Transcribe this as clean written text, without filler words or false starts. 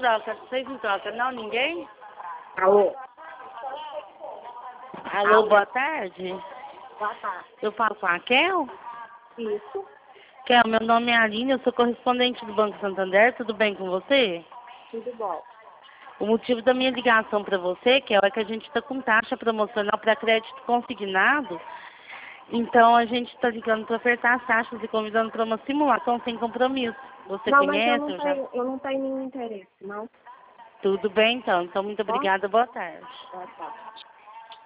trocam, vocês não trocam não, ninguém? Alô? Alô, boa tarde. Boa tarde. Eu falo com a Kel? Isso. Kel, meu nome é Aline, eu sou correspondente do Banco Santander, tudo bem com você? Tudo bom. O motivo da minha ligação para você, Kel, é que a gente está com taxa promocional para crédito consignado. Então a gente está ligando para ofertar as taxas e convidando para uma simulação sem compromisso. Você Não, mas conhece? eu não tenho nenhum interesse, não. Tudo bem então. Então muito Ó, obrigada, boa tarde. boa tarde.